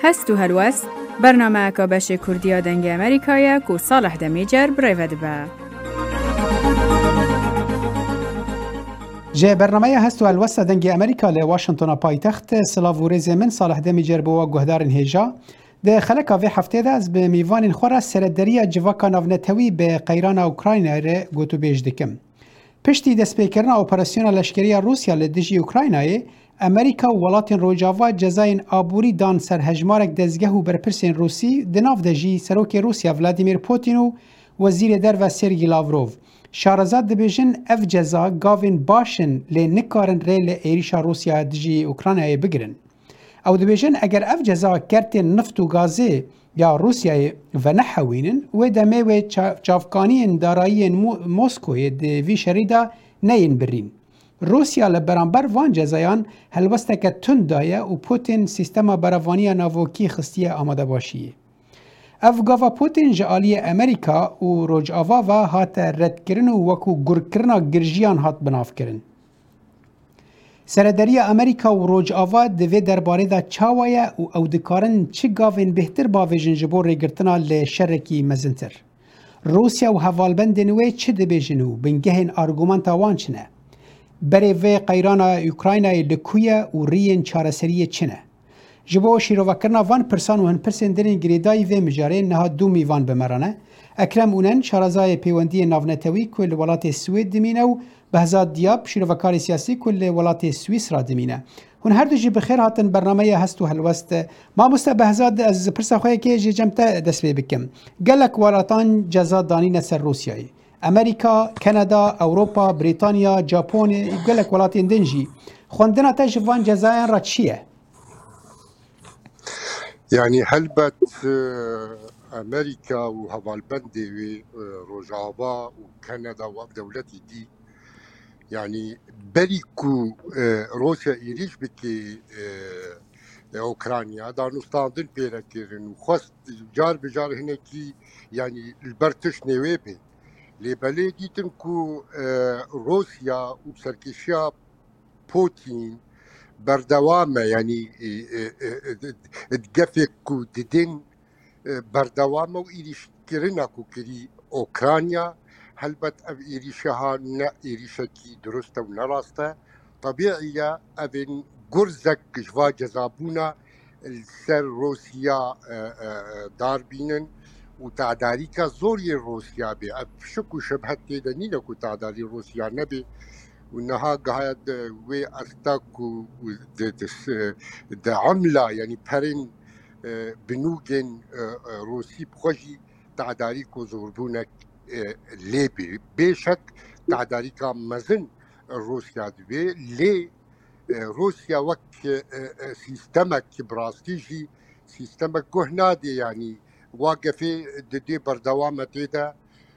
هست و هلوست برنامه که بش کردیا دنگ امریکایی که صالح دمیجر برای با. جه برنامه هست و هلوست دنگ امریکا ل واشنطن پایتخت سلاو و رز من صالح دمیجر بوا گهدارن هیجا ده خلک اوی هفته ده از به میوان خورا سردری جواکا ناونتوی به قیران اوکراین را گوتو بیج دکم. پشتی دست پیکرنا اپراسیون لشکری روسیا لدیجی اوکراینای امریکا و ولاتین روجاوا جزاین آبوری دان سر هجمارک دزگه و برپرسین روسی دناف دجی سروک روسیا ولادیمیر پوتین و وزیر در و سرگی لاوروف شارزاد دبیجن اف جزا گاوین باشن لی نکارن ریل ایریشا روسیا دجی اوکراینای بگرن. او دبیجن اگر اف جزا کرت نفت و گازی یا روسیای و نحوینن و دمه و چافکانی دارایی موسکوی دوی شریدا نین برین. روسیا لبرانبر وان جزایان هلوسته که تند دایه و پوتین سیستم براوانی ناوکی خستیه آماده باشیه. افگاوا پوتین جالی امریکا و روج آوا و هات رد کرن و وکو گر کرنا گرژیان هات بناف کرن. سردری امریکا و روج آوا دوی درباره دا چاوایه و او دکارن چه گاوین بهتر باویجن جبور ریگرتنا لشرکی مزنتر. روسیا و حوالبند نوی چه دبیجنو بنگهن آرگومنتا وانچنه. بری وی قیران اوکراینای لکویه و ریین چارسری چنه. جبو شیروکرنا وان پرسان و هن پرسن درین گریدای وی مجاره نها دو میوان بمرانه. اکرم اونن شارزای پیوندی ناونتوی کل ولات سوید دمینه و بهزاد دیاب شیروکاری سیاسی کل ولات سوئیس را دمینه. هن هر دو جی بخیر هاتن برنامه هست و هلوست ما مسته بهزاد از پرسا خواه که جی جمتا دست بی بکم. گلک ولاتان جزا دانین سر روسیایی. امریکا، کانادا، اروپا، بریتانیا، ژاپن، گلک ولاتین دنجی خوندنا تجوان جزاین را چیه؟ يعني هلبت امريكا وهوالبندي وروجافا وكندا ودولتي دي يعني بريكو روسيا يريش بكي اوكرانيا دا نستاندن بيركيرن وخست جار بجار هناكي يعني البرتش نويبي لبالي ديتن كو روسيا وسركيشيا بوتين بردوامه يعني تقفك وددين بردوامه وإيريش كرناكو كري أوكرانيا هلبت أف إيريشها نا إيريشكي درسته ونراسته طبيعية أبن قرزك جوا جزابونا السر روسيا داربينن وتعداريكا زوري روسيا بي شكو شبهت تيدا نينكو تعداري روسيا نبي وانها قاعد وي ارتاك د عمله يعني برين بنوجن روسي بخوجي تعداريكو زوربونك ليبي بشك تعداريكا مزن روسيا دوي لي روسيا وك سيستمك براستيجي سيستمك كهنادي يعني واقفه دي بردوامه تيدا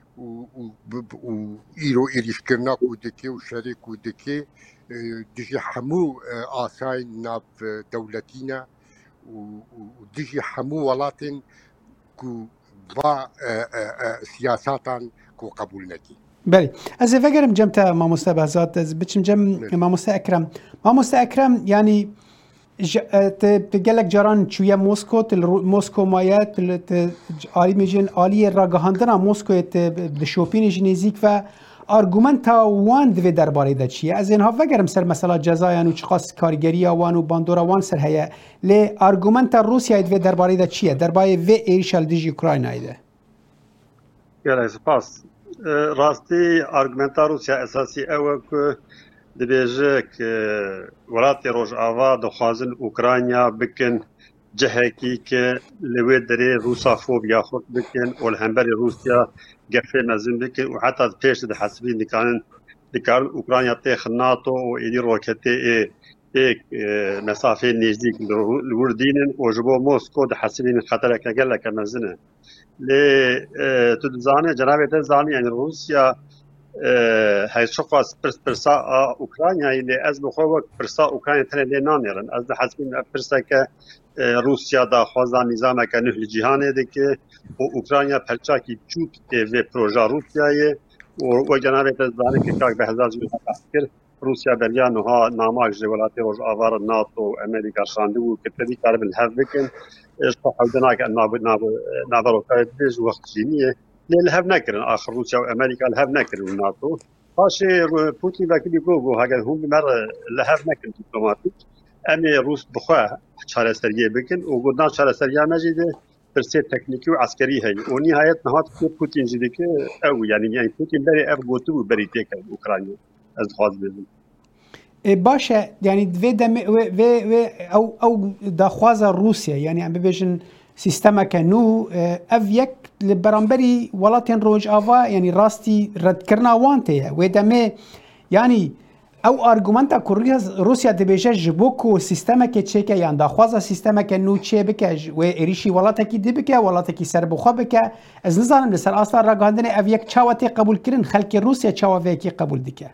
وإيرو إيريشكرناك ودكي وشريك ودكي دجي حمو آساين ناب دولتينا ودجي حمو ولاتن كو با سياساتان كو قبولناكي بله از فکرم جمتا ما مستبهزات از بچم جم ما مستأکرم يعني تقلك جاران شوية موسكو مايات آلي ميجن آلي راقهاندنا موسكو بشوپين جنيزيك و آرگومنتا وان دوی درباره دا چیه؟ از اینها وگرم سر مثلا جزایان و چخواست کارگری وان و باندورا وان سر هیا لی آرگومنتا روسیا دوی درباره دا چیه؟ درباره وی ایرشال دیجی اوکراین ایده؟ یالا سپاس راستی آرگومنتا روسیا اساسی اوه که دبیجه که ولاتی روجاوا دخوازن اوکراینیا بکن جهکی که لوی دری روسا فوبیا خود بکن و الهمبری روسیا گفه مزین بکن و حتی پیش ده حسبی دکارن اوکراینیا تیخ ناتو و ایدی روکتی ایک مسافه نزدیک لوردینن و جبو موسکو ده حسبین خطر که گله که مزینه لی تو دزانه جنابه دزانه یعنی روسیا هاي شخص برسا أوكرانيا اللي أزمة خوك برسا أوكرانيا ترى لنانيرن أزد حسبين برسا ك روسيا دا خوازا نظام كنه الجهان ده ك أوكرانيا برشاكي تشوت في بروجا روسيا و جنابه تزانه كاك بهزاز يفكر روسیا بریانها ناماک جولاتی روز آوار ناتو و امریکا خاندو که تبی کارب الهف بکن حودنا که نابرو بیز وقت جینیه الهف نکرن آخر روسیا و امریکا الهف نکرن ناتو هاش پوتین وکی بیگو هاگر هم بمر الهف نکرن دیپلماتیک امی روس بخواه چارەسەریە بکن و گودنا چارەسەریە مەجیدێ پرسێ تەکنیکی و عسکەری هەیە و نهایەت نهات پوتین جی دکه ئەو یعنی پوتین بەرێ ئەف گوتو و بەری تێکە ئوکرانیا ئەس دخواز بێزم باشه يعني او داخوازا روسيا يعني ام ببيجن سيستما كانو افيك لبرامبري ولاتين روج افا يعني راستي رد كرنا وانتي ودمه يعني او ارغومنتا روسيا دبيجه جبوكو سيستما كتشيكا يعني داخوازا سيستما كانو تشي بكاج وإريشي ولاتكي دبكا ولاتكي سربخوا بكا از نظام لسر اصلا راغاندني افيك تشاوتي قبول كرن خلق روسيا تشاوفيكي قبول دكا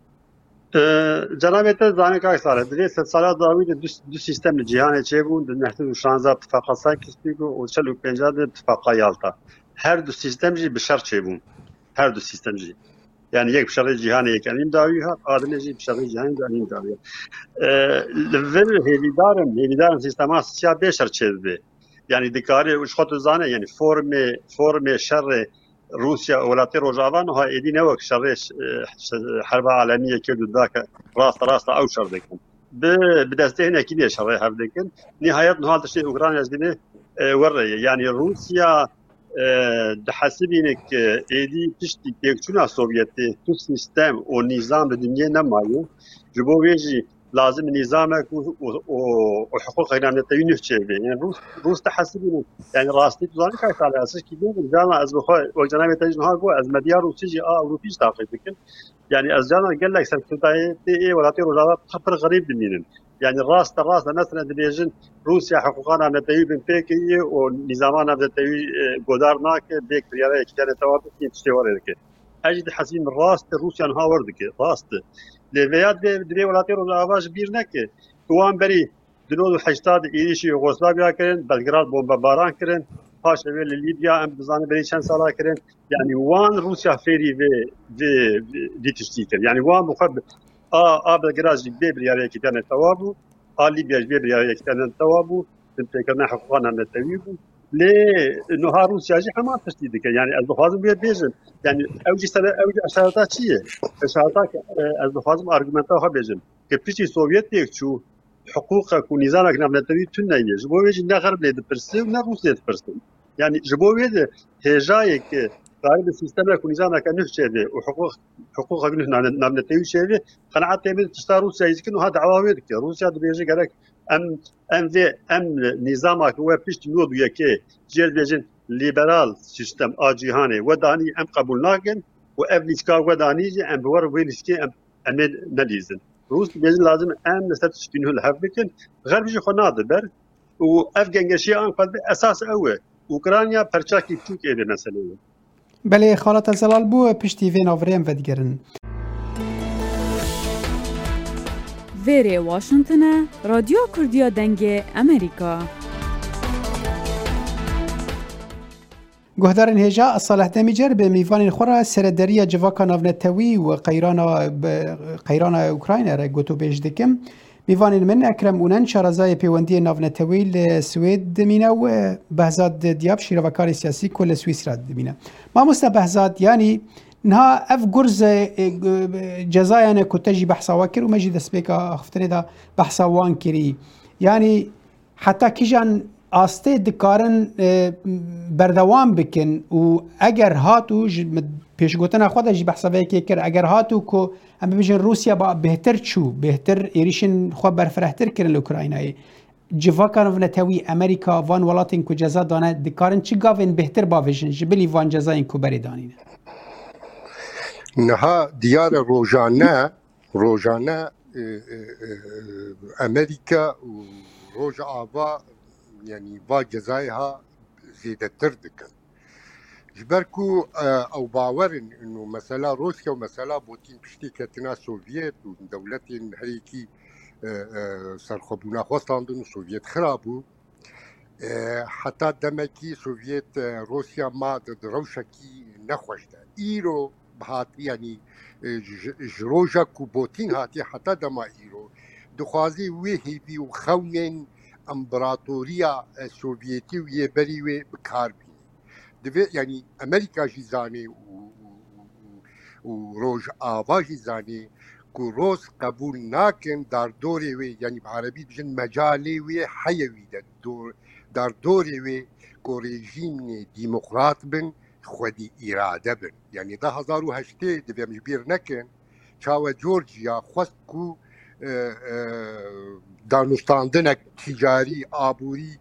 جناب زانه که سال دیگه 100 سال داوید دو سیستم جهانی چه بود نحتاج 16 اتفاق ساکس بیگو و 45 اتفاق یالتا هر دو سیستم جی به شرط چه بود هر دو سیستم جی yani یک بشر جهانی یک انیم داوی ها آدمی جی بشر جهانی انیم داوی لول هیدارم سیستم سیا به شرط چه به yani دکاره وش خود زانه yani فرم شر روسيا ولاتي روجافان ها ايدي نوك شرش حرب عالميه كدو ذاك راست او شر دكن بدستين اكيد شر هاف دكن نهايه نهال تشي اوكرانيا زبنه وريه يعني روسيا دحسبينك ايدي تشتي تكتنا سوفيتي تو سيستم او نظام الدنيا نمايو جبو ويجي لازم نظامك وحقوق غيرانتي نفشل يعني روس تحسبين يعني راستي تزاني كاي على اساس كي بين جانا از بخو وجناب تجنها جو از مديار روسي اوروبي تعقيد يعني از جانا قال لك سلطه اي ولاتي روجا خبر غريب دمين يعني راست مثلا دبيجن روسيا حقوقنا نتاي بين بيكي ونظامنا نتاي غودارناك بيك برياله كان توافق تشتوري دك اجد حسين راست روسيا هاوردك راست لویاد دری ولاتی رو آواز بیر نکه توان بری دنود حجتاد ایریشی یوگسلاویا کردن بلگراد بمباران کردن پاش اول لیبیا ام بزانه بری چند سالا کردن یعنی وان روسیا فری و دیتشتی کرد یعنی وان مخب بلگراد جی بیاری کردن توابو لیبیا جی بیاری کردن توابو تنتکرنا حقوقنا نتویبو لی نهار روسیا جی همان تشتید که یعنی از بخوازم بیجن yani evci aşağıda çiye aşağıda az fazla argümenta ha bejim ki piçi Sovyet yekçu hukuka ku nizamak navnetavi tünneyi bu veci ne garb ledi persi ne Rusya persi yani bu veci hejayek gayri sisteme ku nizamak nefçedi o hukuka navnetavi şevi qanaat temin tışta Rusya izkin ha davavet ki Rusya da beji gerek em nizamak ve piç nodu yeke cerbejin لیبرال سیستم آجیهانه و دانی ام قبول ناکن و افلیسکا و دانیجی ام بور ویلیسکی ام ندیزن روس بیزن لازم ام نسبت تشتینه الهف بکن غربی خو ناده بر و اف گنگشی آن قد اساس اوه اوکرانیا پرچاکی چوک ایده مسئله بله خالت زلال بو پشتی وین آوریم و دیگرن ویری واشنطن رادیو کردیا دنگ امریکا گهدارن هجا صالح دمیجر به میوان خورا سردری جواکا ناونتوی و قیران اوکراین را گوتو بیش دکم میوان من اکرم اونن شارزای پیوندی ناونتوی لسوید دمینه و بهزاد دیاب شیروکار سیاسی کل سوئیس را دمینه ما مستا بهزاد یعنی نها اف گرز جزایانه کتجی بحثا واکر و مجی دسپیکا اختنه دا بحثا وان کری یعنی حتی کجان آسته دکارن بردوام بکن و اگر هاتو پیشگوتن خود جی بحثا که کر اگر هاتو که هم ببیجن روسیا با بهتر چو بهتر ایریشن خود برفرهتر کرن لوکراینای جواکان و نتوی امریکا وان ولاتین کو جزا دانه دکارن چی گاوین بهتر باویجن جبلی وان جزا این کو بری دانینه نها دیار روزانه امریکا و روز آوا يعني با جزايها زيادة تردكن جبركو او باورن انه مثلا روسيا ومثلا بوتين بشتي كتنا سوفيت ودولتين هيكي سرخبونا خواستاندن سوفيت خرابو حتى دمكي سوفيت روسيا ما روشكي نخوشتا ايرو هات يعني جروجا كوبوتين هاتي حتى دما إيرو دخوازي ويهي وخونين امبراطورية سوفيتي ويبريوي بكاربين يعني أمريكا جيزاني وروج آوا جيزاني كو روس قبول ناكن دار دوري وي يعني بعربي بجن مجالي وي حيوي دار دوري وي كو ريجيم ديمقراط بن خودي إرادة بن يعني ده 2008 دبي مجبير نكن شاوة جورجيا خواستكو دانوستاندنك تجاري آبوري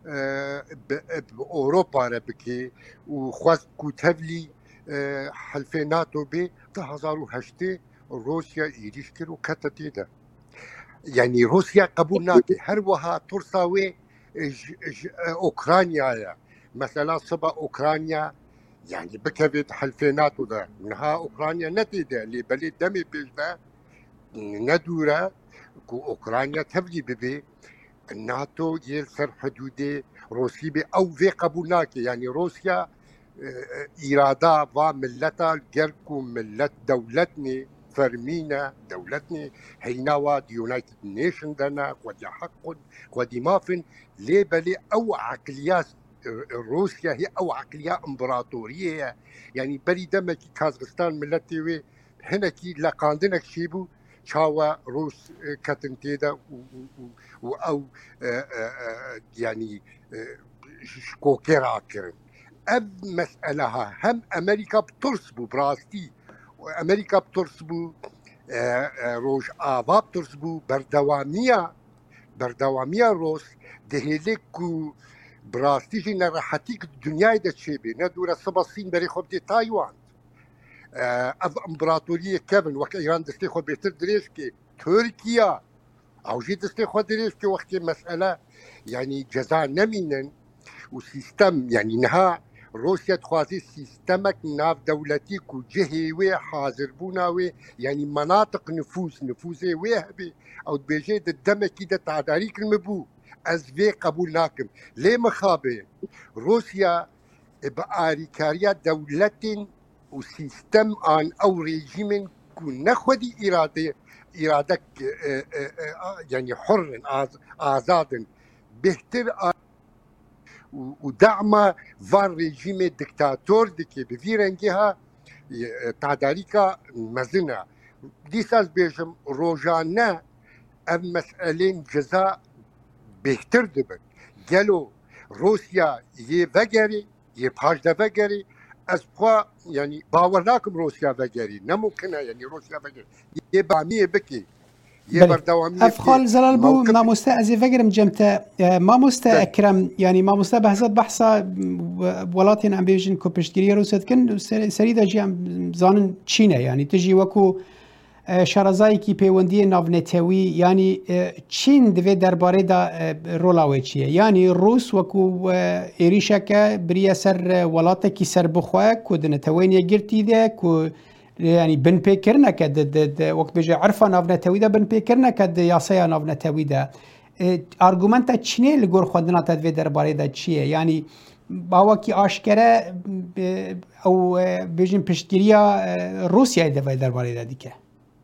بأوروبا ربكي وخواستكو تبلي حلفي ناتو بي ده 2008 روسيا إيريش كرو كتتي ده يعني روسيا قبول ناكي هروها ترساوي أوكرانيا مثلا صبا أوكرانيا يعني بكبت حلفينات وده منها أوكرانيا نتيجة اللي بلد دمي بيجبه ندورة كو أوكرانيا تبلي ببي الناتو يل سر حدود روسيا بي أو في قبولناك يعني روسيا إرادة وملتا الجركو ملت دولتني فرمينا دولتني هيناوا دي يونايتد نيشن دنا ودي حق ودي مافن ليه بلي أو عقليات روسيا هي أو عقلية إمبراطورية يعني بلي دمك كازاخستان ملتي هنا كي لقاندنك شيبو شاوا روس كاتنتيدا أو يعني شكوكيرا كرن أب مسألة هم أمريكا بترسبو براستي وأمريكا بترسبو روج آوا بترسبو بردوامية روس دهيلكو براستيجي نراحتيك الدنيا دا تشيبي ندورة سباسين بري خوب دي تايوان أف إمبراطورية كابن وك إيران دستي خوب بيتر دريشكي تركيا أو جي دستي خوب دريشكي وقت مسألة يعني جزاء نمينا وسيستم يعني نها روسيا تخوازي سيستمك ناف دولتيك وجهي وي حاضر بوناوي يعني مناطق نفوذي ويهبي أو بيجي الدمكي دا تعداريك المبو أزفي قبول ناكم ليه مخابئ روسيا بآريكاريا دولة وسيستم آن أو ريجيم كون نخودي إرادك يعني حر آزاد بهتر ودعم فان ريجيم دكتاتور دكي بفيرنجها تعداريكا مزنة ديساز بيجم روجانا أم مسألين جزاء بهتر دبن قالوا روسيا يفجري يبهاج دفجري أسبوع يعني باورناكم روسيا فجري نممكنها يعني روسيا فجري يبعمية بكي يبردوامية أفخال زلال بو ما مستأزي فجرم جمتا ما مستأكرم يعني ما مستبحثت بحثا ولاتين عم بيجن كوبشتگيري روسيا كن سريدا جي عم زانن تشينة يعني تجي وكو شارزایی کی پیوندی ناونتوی یعنی چین دوی درباره دا رولاوی چیه یعنی روس وکو ایریشکه بریه سر ولاته کی سر بخواه که دنتوینی گرتی ده که يعني بن بيكرنا كد وقت بيجي عرفه ناونتوی ده بن بيكرنا كد یاسیا ناونتوی ده ارگومنتا چینه لگور خودنا تدوی درباره دا چیه یعنی باوا کی آشکره او بیجن پشتگیریا روسیای دوی درباره دا دیگه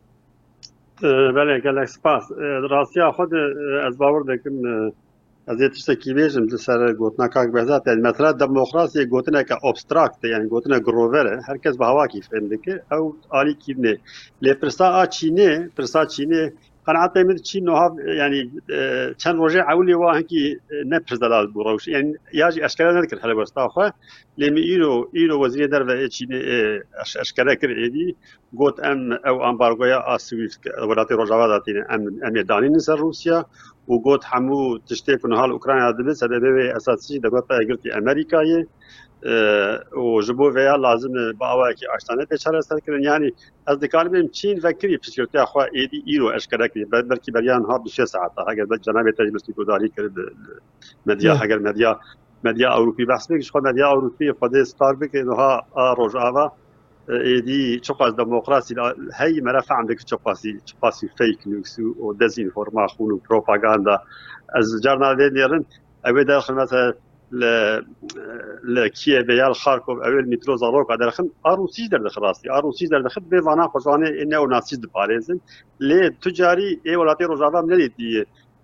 بله گلک سپاس راستیا خود از باور دکم از یه تشتکی بیشم لسر گوتنا کاک بهزاد یعنی مثلا دموکراسی گوتنا که ابستراکت یعنی گوتنا گرووره هر کس به هوا کی فهم دکه او آلی کی نه لی پرسا چینه قناعت من چین نوها يعني كان رجع أولي واهكي نبرز دلال بروش يعني ياجي أشكال نذكر هلا بستاخه لما إيرو وزير دربه چین أشكال كريدي قلت أو أمبارغويا أسويف ولاتي رجعوا داتين أم يدانين نسر روسيا وقلت حمو تشتكي نهال أوكرانيا دبل سبب أساسي دقت قلت أمريكاية وجبو فيها لازم باواكي اشتانه بشاره سركن يعني از دكالم چین فكري فكرتي اخوا ايدي ايرو اشكالك بلكي بريان ها بشي ساعات اگر جناب تجمسي گذاری کرد مديا اگر مديا اوروبي بحث بك خو مديا اوروبي خود ستار بك انها روجاوا ايدي چوقاز دموکراسی هي مرفع عندك چوقاسي فيك نيوز و ديزينفورماسيون و بروباغندا از جرنالين يرن او داخل مثلا ل کییو خارکوف اول میترو زاروک درخن روسی دردخراستی روسی دردخد به وانا خوانه نئوناسیست پارێزن لێ تجاری ای ولاتی روجاوا ندیدی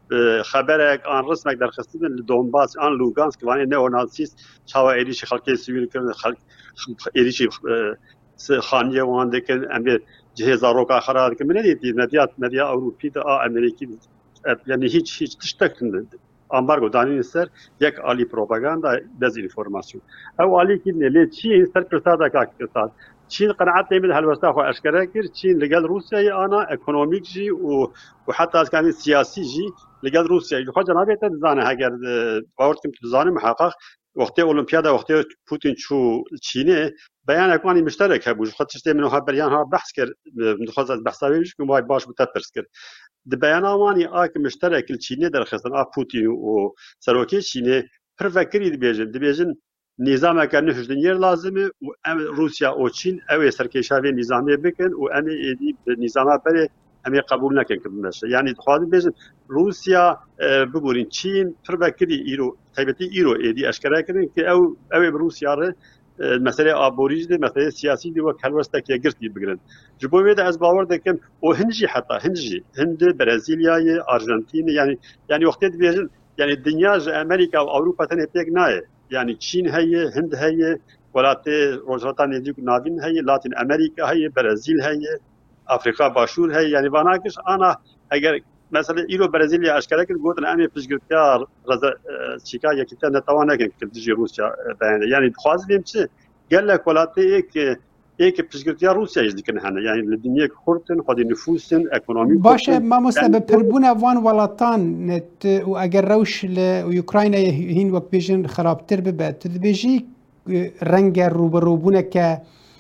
خبرك عن رسمك در خستن لدونباس عن لوغانسك وان نئوناسیست چاوا ایریش خلک سویل کردن خلک ایریش خانیه وان دکن ام جهاز روکا خراب که من ندیدی مدیا اروپی دا امریکی یعنی هیچ تشتکن امبارگو دانین سر یک عالی پروپاگاندا دز انفورماسیون او عالی کی نه چین سر پرسادا کا اقتصاد چین قناعت نمید هلوستا خو اشکره کر چین لگل روسیا انا اکونومیک جی و حتی از کانی سیاسی جی لگل روسیا خو جناب ته زانه اگر باور کم زانه محقق وقتی المپیادا وقتی پوتین چو چینه بیان اکوانی مشترک هبوش خاطرش منو ها بریان ها بحث کرد متخصص بحثاویش که باش متفرس کرد د بیانوانی آک مشترک چینه در خستن پوتین و سروکی چینه پر فکری دبیجن نظام که نهجدن یر لازمه و روسیا و چین او سرکشاوی نظامی بکن و ام ایدی نظام بره امی قبول نکن که بمشه یعنی خواهد بیجن روسیا ببورین چین پر فکری ایرو تایبتی ایرو ایدی اشکره کردن که او روسیا ره مسئله آبوریج ده مسئله سیاسی ده و کلوسته که گرتی بگیرن جبوی ده از باور دکم او هنجی حتی هند برزیلیای آرژانتین یعنی وقتی بیشتر یعنی دنیا امریکا و اروپا تنه پیک نه یعنی چین هیه هند هیه ولات روزاتا ندیک نابین هیه لاتین امریکا هیه برزیل هیه افریقا باشور هیه یعنی واناکش آنا اگر مثلا ایرو برزیلیا اشکره کرد گفتن امی پیشگیرکار رضا چیکا یکی تا نتوانه که دیجی روسیا بیانه یعنی خواستیم چه گله کولاته یک پیشگیرکار روسیا از دیگه نه یعنی دنیا خورتن خود نفوسن اکونومی باشه ما مستبد پربون وان ولاتان نت و اگر روش اوکراین هین وقت بیشن خرابتر ببد تدبیجی رنگ روبروبونه که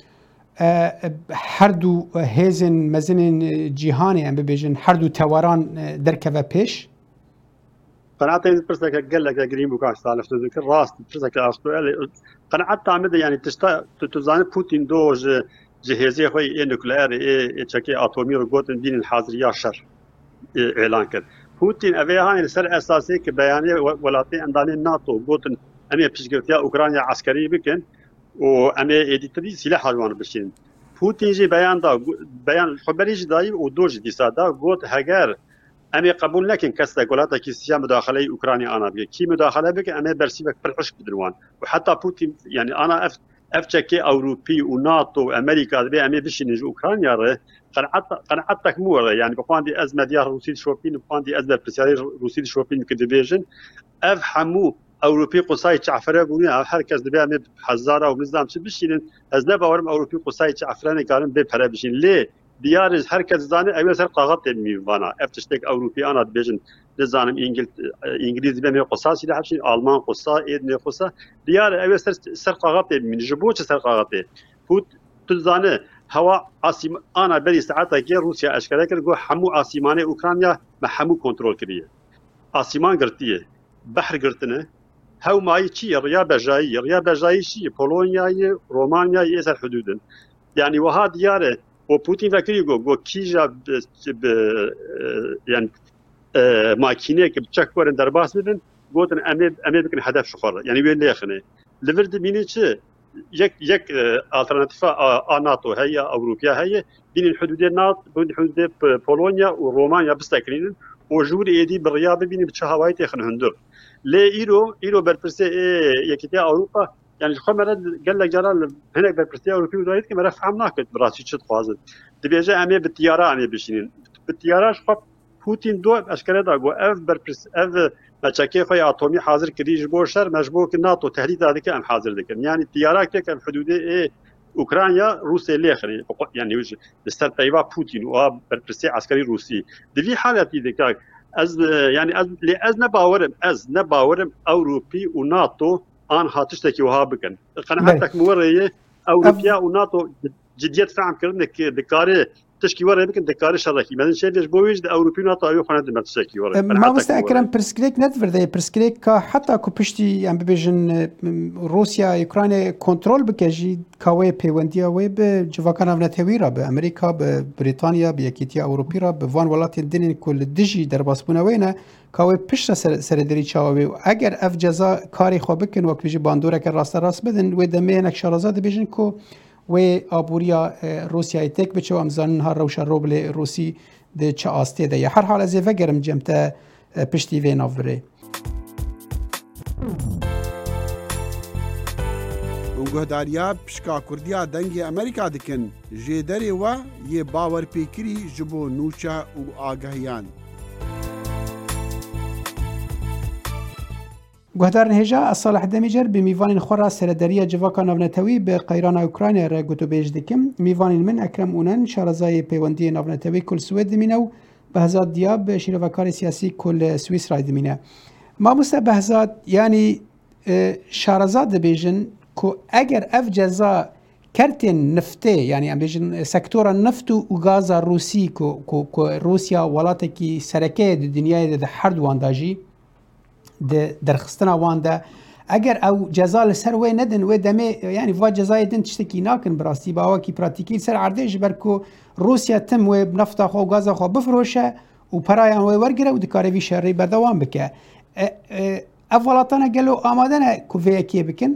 هر دو هزن مزن جهانی ام ببیجن هر دو تواران درکه پیش قناعت این پرسه که گله که گریم بکاش سالش ذکر راست پرسه که اخطوال قناعت تعمد یعنی تزان پوتین دو جهازی خوی نوکلئر چکی اتمی رو گفتن دین الحاضریا شر اعلان کرد پوتین اوی هاین سر اساسی که بیانیه ولاتی اندانی ناتو گفتن امی پیشگیرتیا اوکراینیا عسکری بکن و امی ایدیتری سلاح حاضران بشین پوتین جی بیان خبری جدایی و دوج دیسادا گفت هگر امی قبول نکن کس دولت کی سیاسی مداخله اوکراینی آنا بگه کی مداخله بگه امی برسی بک پرعشق بدروان و حتی پوتین یعنی آنا افچکی اوروپی و ناتو و امریکا به امی بشین اوکراینیا ره قناعتك مو يعني بقاندي ازمه ديال روسي شوبين بقاندي ازمه برسالي روسي شوبين كدبيجن افهموا اوروبي قصاي تعفره بوني هركز دبي ام حزاره ونظام شي بشين از نه باورم اوروبي قصاي تعفرانه قالن به پره بشين ليه ديار هركز زاني اول سر قاغط ميوانا افتشتك اوروبي انا بيجن نظام انجليزي به قصاصي ده حبشين المان قصا ادن قصا ديار اول سر قاغط من جبوش سر قاغط فوت تزانه هوا عاصم انا بري ساعتها كي روسيا اشكال كر جو حمو عاصمانه اوكرانيا ما حمو كنترول كريه عاصمان قرتيه بحر قرتنه هاو ماي شي ريا بجاي شي بولونيا رومانيا يسر حدودن يعني وها دياره وبوتين فكري جو كيجا يعني ماكينه كبتشكورن درباس بدن قوتن امي بكن هدف شخور يعني وين ليخنه لفرد ميني شي یک آلترناتیف ناتو هي اوروبیا هي بين الحدود نات بين حدود بولونيا ورومانيا بستكرين وجود ايدي بالرياضه بين بتشهوايت يخن هندر لي ايرو بربرسي يكتي اوروبا يعني خمر قال لك جرال هنا بربرسي اوروبي ودايت كما فهمنا كنت براسي تشد خوازت دبيجا امي بالطياره امي بشين بالطياره شخ بوتين دو اشكال دا جو اف بربرس اف مچکی خوی اتمی حاضر کردیش بوشر مجبور که ناتو تهدید داده که ام حاضر دکن یعنی تیارا که کم حدود اوکراینیا روسیه لیخری یعنی وش دستر پیوا پوتین و برپرسی عسکری روسی دوی حالتی دکه از یعنی از نباورم اوروپی و ناتو آن هاتشتکی وها بکن قناعتك موریه اوروپیا و ناتو جدیت فهم کردن که بکاره تشكي ورا يمكن دكار شركي مثلا شيء ليش بويج اوروبي نطا يو خنا دمت تشكي ورا ما مستأكرم برسكليك ندفر ذي برسكليك حتى كو بشتي يعني ببيجن روسيا اوكرانيا كنترول بكجي كاوي بيونديا وي بجوفاكانا فنتويرا بامريكا ببريطانيا بيكيتيا اوروبيرا بفان ولات الدنيا كل دجي درباسبونا وينا كاوي بشتا سردري چاوي اگر اف جزا كاري خو بكن وقت بيجي باندورا كر راست بدن و دمينك شارازاد بيجن كو و آبوریا روسیای تک بچه و امزان ها روش روبل روسی ده چه آسته ده یا هر حال از وگرم جمتا پشتی وی نافره گهداریا پشکا کردیا دنگ امریکا دکن جدری و یه باور پیکری جبو نوچا و آگاهیان گهدار نهجا الصالح دمیجر به میوان خورا سردریه جواکا نافنتوی به قیران اوکراینیا را گوتو بیج دکم میوان من اکرم اونن شارزای پیوندی نافنتوی کل سوید دمینو بهزاد دیاب شیروکار سیاسی کل سوئیس رای دمینه ما مسته بهزاد یعنی شارزاد دبیجن که اگر اف جزا کرتین نفته یعنی ام بیجن سکتور نفت و غاز روسی که روسیا ولاته کی سرکه دنیای ده هر دوان داجی درخستنا وانده اگر او جزا لسر وی ندن و دمه یعنی وا جزای دن تشتکی ناکن براستی باوا کی پراتیکی سر عرضه برکو روسیا تم و نفتا خو غاز خو بفروشه و پرایان و ورگره و دکاروی شری بردوام بکه افولاتانا گلو آمادنه کوفی کی بکن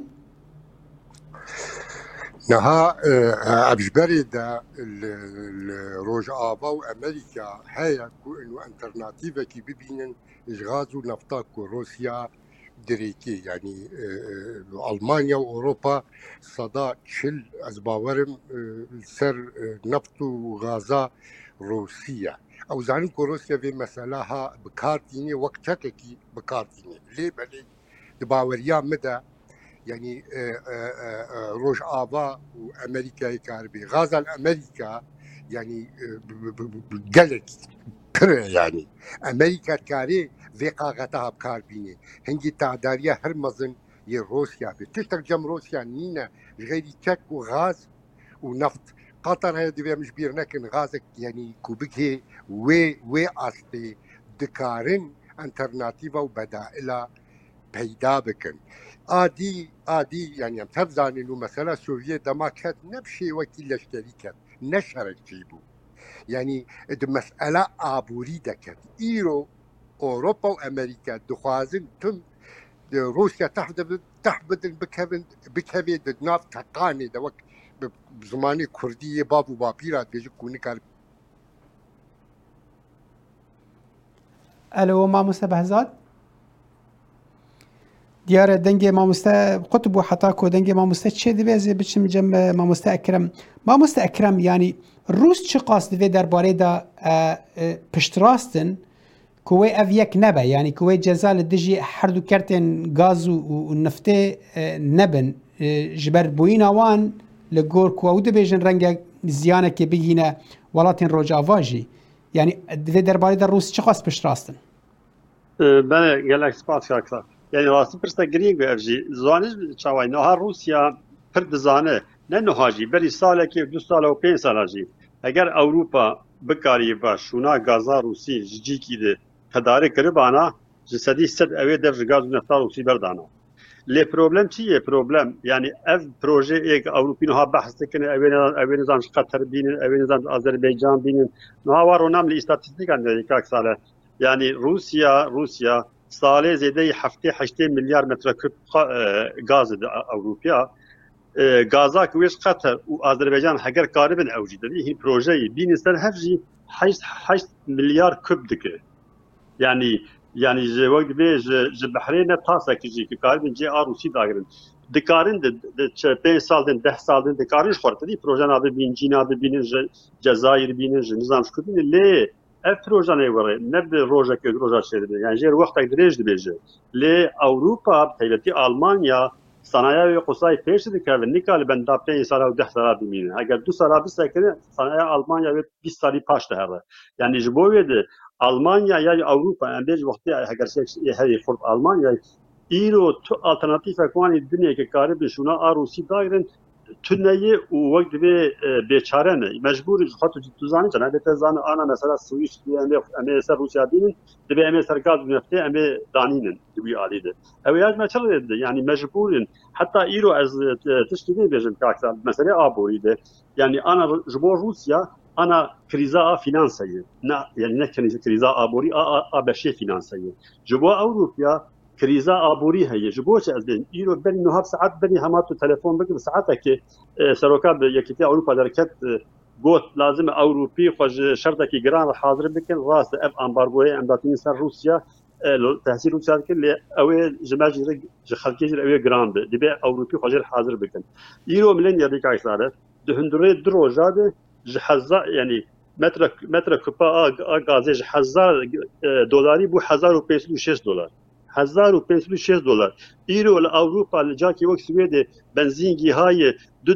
نها ابجبري دا الروج آبا وامريكا هي كو انه انترناتيفا كي ببينن غازو نفطا كو روسيا دريكي يعني المانيا واوروبا صدا تشل ازباورم سر نفط وغازا روسيا او زانو كو روسيا في مسألها بكارتيني وقت كي بكارتيني ليه بلي دباوريا مدى يعني روج آبا وأمريكا يكاربي غازا الأمريكا يعني قلق يعني أمريكا كاري في قاغتها بكاربيني هنجي تعداريا هرمزن روسيا بتشتك جم روسيا نينا غير تشك وغاز ونفط قطر هي دي مش بير لكن غازك يعني كوبك هي وي أصلي دكارن انترناتيفا وبدائلها پیدا بکن آدی یعنی هم تبزانی انه مثلا سوویت دما کد نبشی وکی لشکری کد نشرک جیبو یعنی ده مسئله آبوری دکد ایرو اوروبا و امریکا دخوازن تم روسيا تحبد بكبد ناف تقاني دوك بزماني كردية بابو بابيرات بيجي كوني كار الو ماموستا بهزاد دیار دنگ ماموستا قطب و حتاکو دنگ ماموستا چه دویزه بچم جم ماموستا اکرم یعنی روس چه قاصد دوی درباره دا پشتراستن کوی اف یک نبه یعنی کوی جزال دجی هر دو کرتن گاز و نفته نبن جبر بوین آوان لگور کو دو بیجن رنگ زیانه که بگینه ولاتین روج آواجی یعنی دوی درباره دا روس چه قاصد پشتراستن بله گلک سپاس کاکسا یعنی راستی پرسته گرینگ و افجی زوانش چاوای نوها روسیا پر دزانه نه نوهاجی بری ساله که 2 ساله و 5 ساله جی اگر اوروپا بکاری باش شونا گازا روسی جی کی ده تدارک کربانا جسدی صد اوی در گاز نفتا روسی بردانا لی پروبلم چیه پروبلم یعنی اف پروژه ایک اوروپی نوها بحث کنه اوی نظام قطر بینن اوی نظام آذربایجان بینن نوها وارو نام لی استاتستیک انده یک ساله یعنی روسیا ساله زیده هفته 8 میلیارد متر کب گاز اوروپیا گازا کویش قطر و آذربایجان هگر کاربن اوجی دادی این پروژه بین سر هفجی 8 میلیارد کب دکه یعنی ج وقت به ج بحرین تاسا کیجی که کاربن جی روسی داگرن دکارن د 5 سال دن 10 سال دن دکارش خورد دی پروژه نابه بین جینا ببینن جزایر بینن نظام شکردن لی اف پروژه نیوره نه به روزا که روزا شده یعنی جر وقت درج دیجه لی اوروپا تایلتی آلمانیا صنایع قصای پیش دکه و نیکال بندا 5 سال و 10 سال بمینه اگر 2 سال بسکنه صنایع آلمانیا و 20 سالی پاش ده یعنی جبوید آلمانیا یا اوروپا اندیج وقتی اگر هی خود آلمانیا ایرو تو آلترناتیو کوانی دنیا که کاری بشونا روسی داگرن تنهي ووقت بيشارنا مجبور خاطر تزاني جنا بتزان انا مثلا سويس ام اس روسيا دين دبي ام اس غاز نفته ام دانين دبي عليه اوياج ما شرط يعني مجبور حتى ايرو از تشتري بيجن كاكسا مثلا ابوري ده يعني انا جبور روسيا انا كريزا فينانسيه يعني نه كريزا ابوري بشي فينانسيه جبو اوروبا كريزا ابوري هي جبوش از بين ايرو بني نهار ساعات بني همات تليفون بك ساعتك سروكا يكتي اوروبا دركت قلت لازم اوروبي خوش شرطك جران حاضر بكن راس اف امبارغوي عنداتين سر روسيا تحصيل روسيا كل او جماجر خلكيجر او جراند دبي اوروبي خوش حاضر بكن ايرو ملين يبيك عيساره دهندري دروجاد جحزا يعني متر كوبا غازي جحزا دولاري بو 1506 دولار 1506 دلار ایرو الاوروپا لجاکی وقت سوید بنزینگی های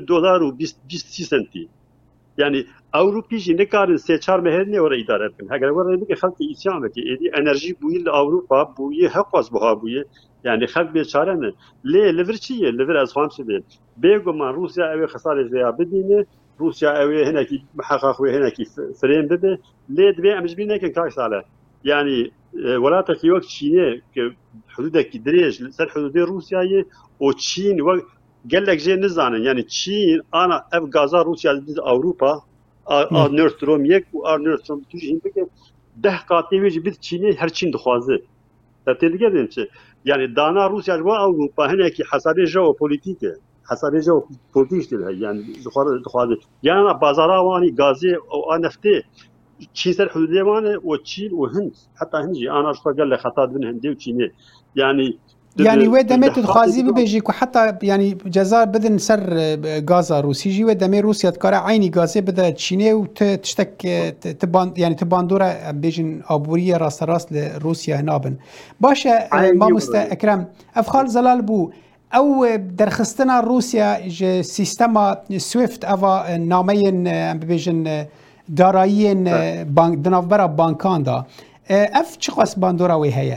$2.20 سنتی yani Avrupa'yı ne kadar seçer meher ne oraya idare etkin. Eğer var bir halk isyan ki enerji bu yıl Avrupa bu yıl hakwas bu yıl yani halk bir çare ne le leverçiye lever az hamsi değil. Beğenme Rusya evi hasar izleya bedine Rusya evi heneki muhakkak ve heneki frem bebe le dve amjbine ki kaç sale yani ولاته کی وقت چینه که حدودکی دریج سر حدود روسیایی و چین و گلک جه نزانن یعنی چین آنا اف گازا روسیا دید اوروپا نورستروم یک و نورستروم توش این بگه 10 قاطی ویج بید چینه هر چین دخوازه تبتیل گردیم چه یعنی دانا روسیا و اوروپا هنه کی حسابی ژئوپلیتیکه حسابی ژئوپلیتیک دیل yani دخوازه yani بازاراوانی گازی او نفته چین سر حدودی وانه و چین و هند حتی هندی آنها شو قال خطا بين هندی و چینه يعني ودمت خازي بيجي حتى يعني جزار بدن سر غازا روسي جي ودمي روسيا تكره عيني غازي بدا تشيني وتشتك تبان يعني تباندوره بيجن ابوريه راس راس لروسيا هنابن باشا ما اكرم افخال زلال بو او درخستنا روسيا سيستما سويفت افا نامين بيجن دارایین بانک دنافبرا بانکان دا اف چه قاس باندورا وی هيا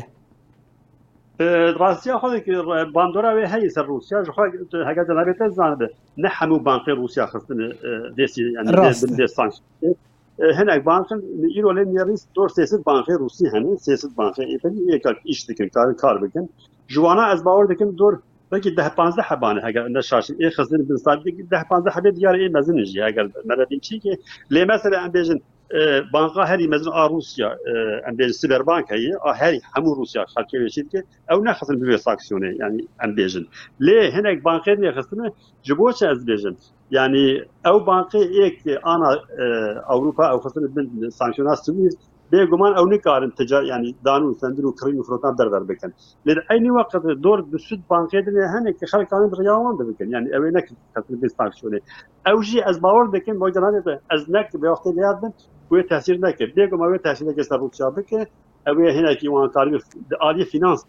راستی خود که باندورا وی هيا سر روسیا جو هگا جنابت زانده نه همو بانک روسیا خستن دسی يعني دي سانكشن هناك بانكن ايرو لنيريس دور سياسه بانك روسي هني سياسه بانك ايتني يكال ايش دكن كار بكن جوانا از باور دكن دور belki 10-15 حبانه اگر نشاشن اي خزن بالصاد 10-15 حبه ديار اي مزنجي اگر مردين شي كي لي مثلا ام بيجن بانكا هري مزن روسيا ام بيجن سيبر بانك هي هري همو روسيا خلكي شركه او نخزن بي ساكسيوني يعني ام بيجن لي هناك بانكين يخزن جبوش از بيجن يعني او بانكي ايك انا اوروبا او خزن بين سانكشنات سويس بيجمان او نكارن تجار يعني دانو سندرو كريم فروتان دربر بكن لأي وقت دور بسود بانكيدن هنك خلق كانوا رياوان بكن يعني اوينك خاطر بيستاكشوني او جي از باور بكن موجودان از نك بوقت ليادن و تاثير نك بيجو ما تاثير نك روسيا بك او هناك وان تعرف عالي فينانس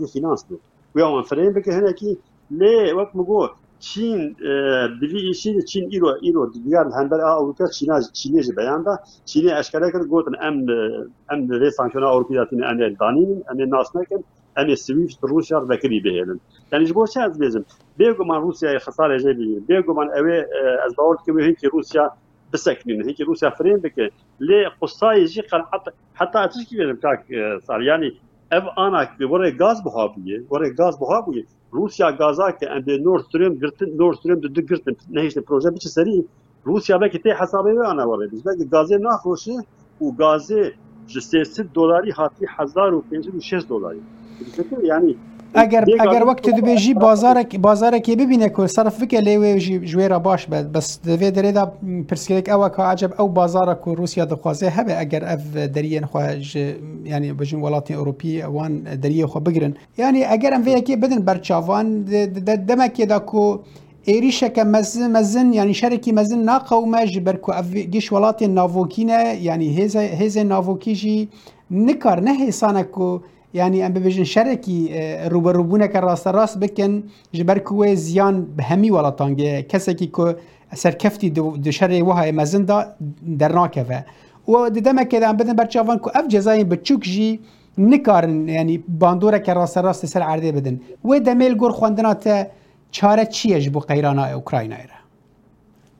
و وان فريم بك هناك ليه وقت مگو چین بلی ایشی چین ایرو دیگر هنبر اروپا چینی جه بیان دا چینی اشکال کرد گفتن ام ری سانکشن اروپی داتین ام دانین ام ناس نکن ام سویفت روسیا وکری بهلن یعنی جو چه از بیزم بیگو من روسیا خساره جدی بیگو من اوی از باور که هیچ روسیا بسکنین هیچ روسیا فریم بکه لی قصای جی قل حتی اتش کی بیرم کاک سال یعنی اف آنک وره گاز بخابیه روسیا گازا که ام نورد ستریم دو گرتن نهیش پروژه بیچ سری روسیا به که حسابی آنها وره biz belki gazı nafroşu و gazı $300 hati $1506 yani اگر وقت دبیجی بازار کی ببینه که صرف فکر لیوی جویرا باش بد بس دوی درida پرسکلک او که عجب او بازار کو روسیا دخوازه هبه اگر اف درین خواج يعني بجن ولات اوروبي وان دريه خو بگرن يعني اگر ام وی کی بدن برچاوان دمک داکو ایریشه که مزن يعني شركي مزن ناقومه جبركو گیش ولات ناوکینه يعني هزه ناوکیجی نکار نه حسانکو يعني ام ببجن شركي روبروبونه که راست بکن جبركو زیان بهمی ولاتانگه کسکی که سرکفتی دو شر وهای مزن دا درناکه و دمه که ام بدن برچاوان کو اف جزاین بچوک جی نکارن يعني باندوره که راست سر عرضه بدن و دمیل گور خواندنات چاره چیه بو قیرانا اوکراینای را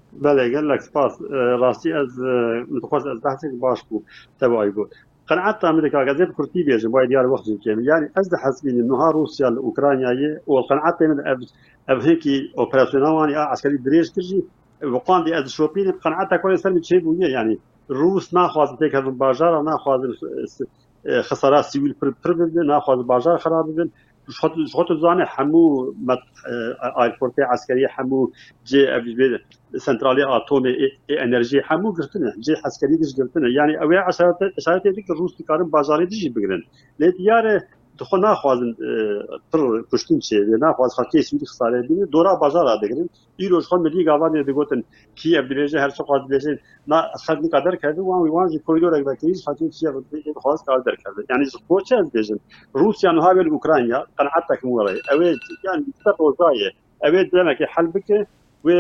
بله قال لك سباس راسي از متخصص از بحثك باش بو تبعي بو قناعت امريكا غازي كرتي بيجي باي ديار وقت كامل يعني از حسبين انه روسيا الاوكرانيا والقناعت من اب هيك اوبراسيونال عسكري دريج تجي وقان دي از شوبين قناعتها كل سنه شيء بو يعني الروس ناخذ تيك هذا الباجار ناخذ خسارات سيفيل ناخذ باجار خراب بن شخط زانه حمو ايربورت عسكري حمو جي ابي سنترالي اتومي انرژي حمو قرتنه جي عسكري قرتنه يعني اوي اشارات ديك الروس كارن بازاري دي بگرن ليت يار دخو ناخوازن پر کشتین چه ناخواز خاطی سوی خساره بینه دورا بازار دگرن ایروز خون ملی گاوان دیگوتن کی ابدیجه هر چه خواز بیشن نا خدمت قدر کرده وان جی کوریدور اگبکیش خاطی چیه بود خواز قدر کرده يعني سپورت از بیشن روسیا نها بل اوکراینیا قناعتك مولا اوی يعني تطوزایه اوی دمک حل بک و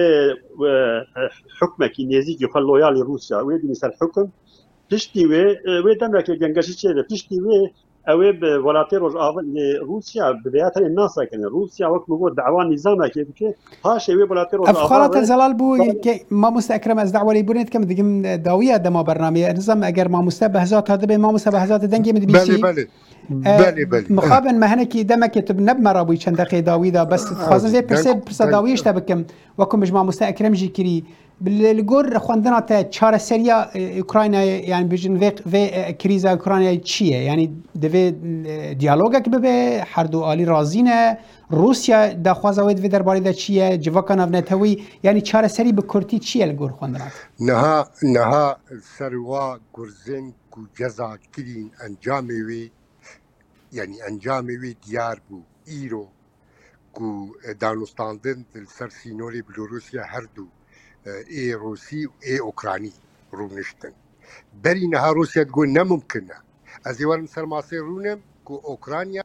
حكمك نزيك يخلو يالي روسيا ويدي مثل حكم تشتي و دمك جنگشي چه تشتي و اوي بولاتي روسيا بدايات الناس كان روسيا وقت مو دعوان نظام كيف هاش اوي بولاتي افخالات زلال بو ما مستكرم از دعوه ليبونيت كم دغم داويه دما برنامج نظام اگر ما مستبهزات هذا ما مستبهزات دنگي مد بي سي بله مخابن مهنكي دمك تبنب مرابي چند دقيقه داويدا بس خاصه زي برس داويش تبكم وكم مجمع مستكرم جيكري بالجور خواندنا تا چهار سریا اوکراینا يعني بيجن في كريزا اوكرانيا چیه يعني دوی دیالوگك به هر دو عالی رازینه روسیا دا خوازاوید في درباره دا چیه جواکان افنتوی يعني چهار سری به کرتی چیه الجور خواندنا نها سروا گرزن کو جزا کرین انجاموی يعني انجاموی دیار بو ایرو کو دانستاندن سر سینوری بلوروسیا هر دو اي روسي واي اوكراني رونشتن بري نها روسيا تقول نممكنه ازيوان سر ماصير رونم كو اوكرانيا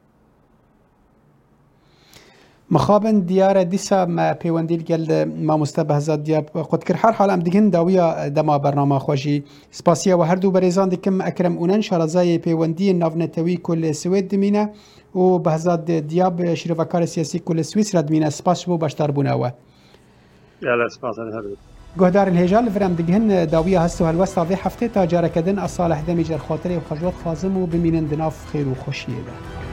مخابن ديار ديسا ما بيونديل قال ما مستبهزات دياب قد كر حال حال ام دگن داويا دما برنامه خوشي سپاسيا و هر دو بريزان دكم اكرم اونن شارزاي بيوندي نافنتوي كل سويد دمينه و بهزاد دياب شرفكار سياسي كل سويسرا دمينه سپاس بو باشتار بوناوه يلا سپاس هذا گهدار الهجال فرام دگهن داويا هستو هالوستا في هفته تا جاركدن اصالح دمي جر خاطري و خجوت خازم و بمينن دناف خير و خوشيه ده